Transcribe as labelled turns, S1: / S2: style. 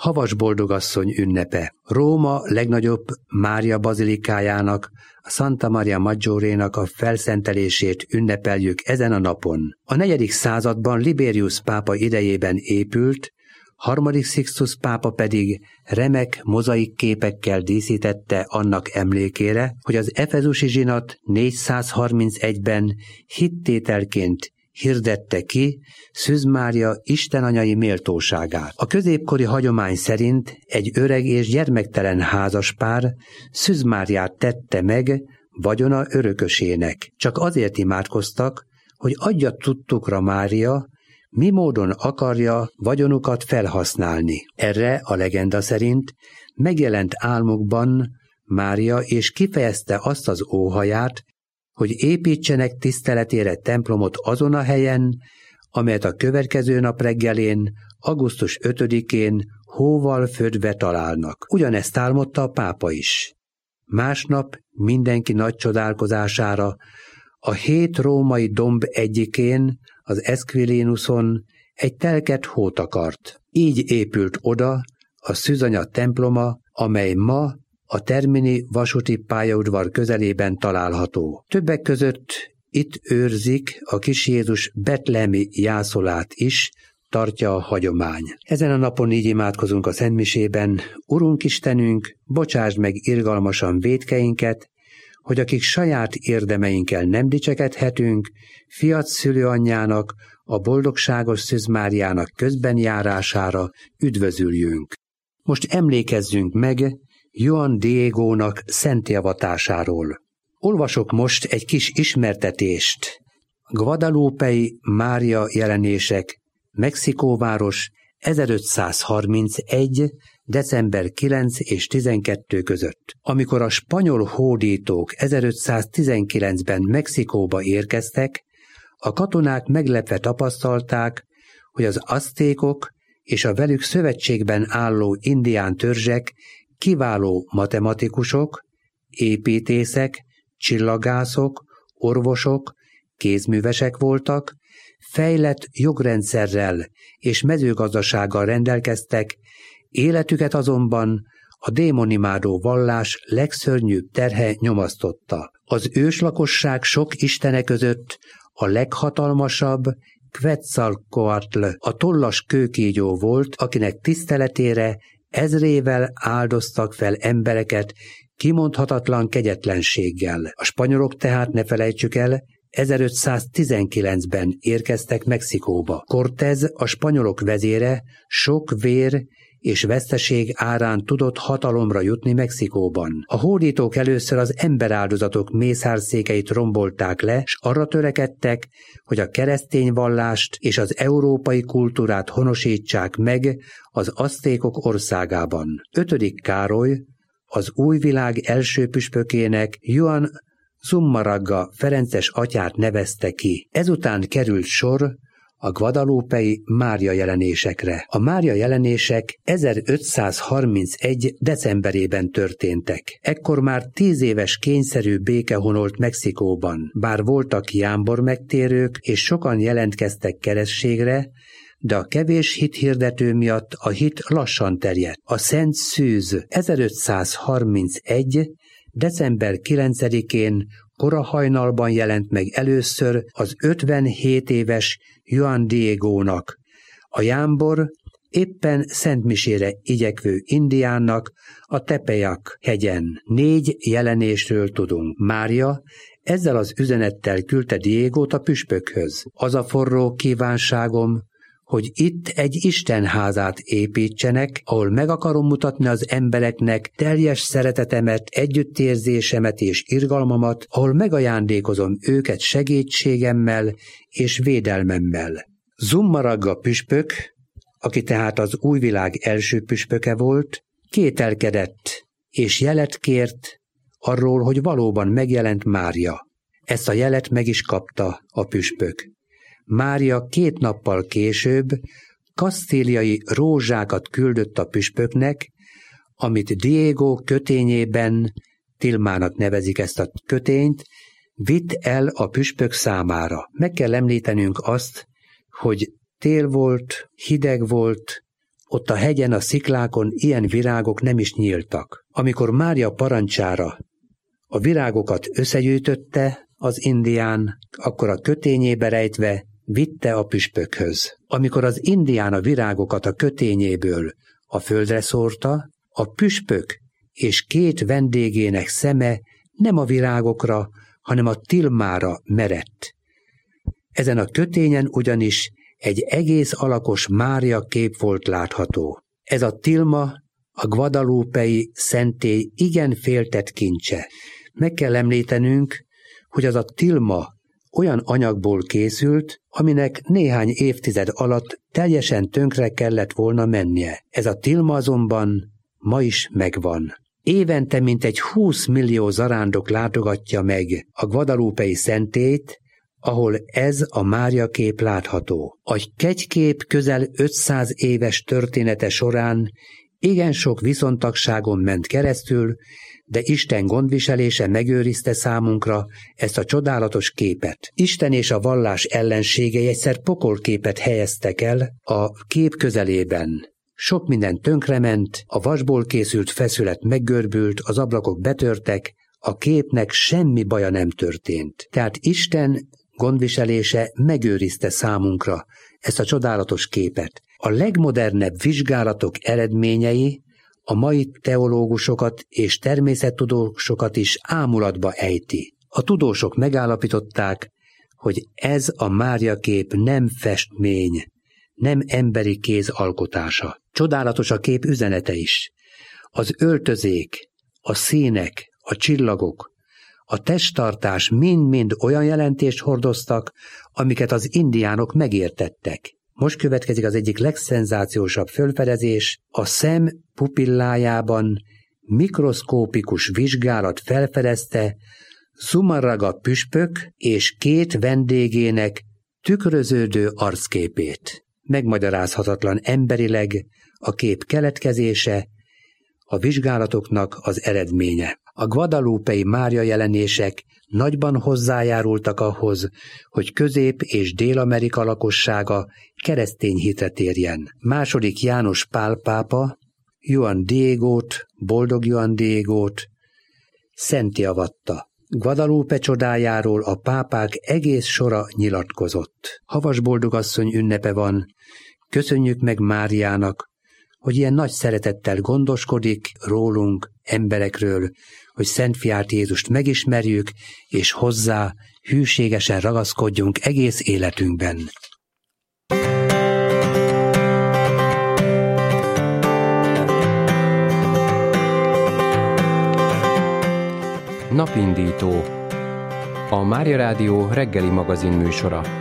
S1: Havas boldogasszony ünnepe. Róma legnagyobb Mária bazilikájának, a Santa Maria Maggiorénak a felszentelését ünnepeljük ezen a napon. A 4. században Liberius pápa idejében épült, 3. Sixtus pápa pedig remek mozaik képekkel díszítette annak emlékére, hogy az efezusi zsinat 431-ben hittételként hirdette ki Szűz Mária istenanyai méltóságát. A középkori hagyomány szerint egy öreg és gyermektelen házaspár Szűz Máriát tette meg vagyona örökösének. Csak azért imádkoztak, hogy adja tudtukra Mária, mi módon akarja vagyonukat felhasználni. Erre a legenda szerint megjelent álmukban Mária, és kifejezte azt az óhaját, hogy építsenek tiszteletére templomot azon a helyen, amelyet a következő nap reggelén, augusztus 5-én hóval födve találnak. Ugyanezt álmodta a pápa is. Másnap mindenki nagy csodálkozására a 7 római domb egyikén, az Esquilinuson egy telket hót akart. Így épült oda a Szűzanya temploma, amely ma a Termini vasúti pályaudvar közelében található. Többek között itt őrzik a kis Jézus betlehemi jászolát is, tartja a hagyomány. Ezen a napon így imádkozunk a Szentmisében: Urunk Istenünk, bocsásd meg irgalmasan vétkeinket, hogy akik saját érdemeinkkel nem dicsekedhetünk, fiat szülőanyjának, a boldogságos Szűz Máriának közben járására üdvözüljünk. Most emlékezzünk meg Juan Diegónak szentélvatásáról. Olvasok most egy kis ismertetést. Guadalupei Mária jelenések, Mexikóváros, 1531. december 9 és 12 között. Amikor a spanyol hódítók 1519-ben Mexikóba érkeztek, a katonák meglepve tapasztalták, hogy az aztékok és a velük szövetségben álló indián törzsek kiváló matematikusok, építészek, csillagászok, orvosok, kézművesek voltak, fejlett jogrendszerrel és mezőgazdasággal rendelkeztek, életüket azonban a démonimádó vallás legszörnyűbb terhe nyomasztotta. Az őslakosság sok istene között a leghatalmasabb Quetzalcoatl, a tollas kőkígyó volt, akinek tiszteletére ezrével áldoztak fel embereket kimondhatatlan kegyetlenséggel. A spanyolok tehát, ne felejtsük el, 1519-ben érkeztek Mexikóba. Cortés, a spanyolok vezére, sok vér és veszteség árán tudott hatalomra jutni Mexikóban. A hódítók először az emberáldozatok mészárszékeit rombolták le, s arra törekedtek, hogy a keresztény vallást és az európai kultúrát honosítsák meg az aztékok országában. 5. Károly, az új világ első püspökének, Juan Zumarraga ferences atyát nevezte ki. Ezután került sor a guadalupei Mária jelenésekre. A Mária jelenések 1531. decemberében történtek. Ekkor már 10 éves kényszerű béke honolt Mexikóban. Bár voltak jámbor megtérők, és sokan jelentkeztek keresztségre, de a kevés hithirdető miatt a hit lassan terjedt. A Szent Szűz 1531. december 9-én kora hajnalban jelent meg először az 57 éves Juan Diegónak, a jámbor éppen szentmisére igyekvő indiánnak a Tepeyac hegyen. 4 jelenésről tudunk. Mária ezzel az üzenettel küldte Diegót a püspökhöz. Az a forró kívánságom, hogy itt egy istenházát építsenek, ahol meg akarom mutatni az embereknek teljes szeretetemet, együttérzésemet és irgalmamat, ahol megajándékozom őket segítségemmel és védelmemmel. Zumarraga püspök, aki tehát az új világ első püspöke volt, kételkedett és jelet kért arról, hogy valóban megjelent Mária. Ezt a jelet meg is kapta a püspök. Mária 2 nappal később kasztíliai rózsákat küldött a püspöknek, amit Diego kötényében, Tilmának nevezik ezt a kötényt, vitt el a püspök számára. Meg kell említenünk azt, hogy tél volt, hideg volt, ott a hegyen, a sziklákon ilyen virágok nem is nyíltak. Amikor Mária parancsára a virágokat összegyűjtötte az indián, akkor a kötényébe rejtve vitte a püspökhöz. Amikor az indián a virágokat a kötényéből a földre szórta, a püspök és 2 vendégének szeme nem a virágokra, hanem a tilmára merett. Ezen a kötényen ugyanis egy egész alakos Mária kép volt látható. Ez a tilma a guadalupei szentély igen féltett kincse. Meg kell említenünk, hogy az a tilma olyan anyagból készült, aminek néhány évtized alatt teljesen tönkre kellett volna mennie. Ez a tilma azonban ma is megvan. Évente mintegy 20 millió zarándok látogatja meg a guadalupei szentélyt, ahol ez a Mária kép látható. A kegykép közel 500 éves története során igen sok viszontagságon ment keresztül, de Isten gondviselése megőrizte számunkra ezt a csodálatos képet. Isten és a vallás ellenségei egyszer pokolképet helyeztek el a kép közelében. Sok minden tönkrement, a vasból készült feszület meggörbült, az ablakok betörtek, a képnek semmi baja nem történt. Tehát Isten gondviselése megőrizte számunkra ezt a csodálatos képet. A legmodernebb vizsgálatok eredményei a mai teológusokat és természettudósokat is ámulatba ejti. A tudósok megállapították, hogy ez a Mária kép nem festmény, nem emberi kéz alkotása. Csodálatos a kép üzenete is. Az öltözék, a színek, a csillagok, a testtartás mind-mind olyan jelentést hordoztak, amiket az indiánok megértettek. Most következik az egyik legszenzációsabb fölfedezés, a szem pupillájában mikroszkópikus vizsgálat felfedezte Zumarraga püspök és 2 vendégének tükröződő arcképét. Megmagyarázhatatlan emberileg a kép keletkezése, a vizsgálatoknak az eredménye. A guadalupei Mária jelenések nagyban hozzájárultak ahhoz, hogy Közép- és Dél-Amerika lakossága keresztény hitre térjen. II. János Pál pápa Juan Diegót, boldog Juan Diegót szentté avatta. Guadalupe csodájáról a pápák egész sora nyilatkozott. Havas boldogasszony ünnepe van, köszönjük meg Máriának, hogy ilyen nagy szeretettel gondoskodik rólunk, emberekről, hogy Szent Fiát Jézust megismerjük, és hozzá hűségesen ragaszkodjunk egész életünkben.
S2: Napindító. A Mária Rádió reggeli magazin műsora.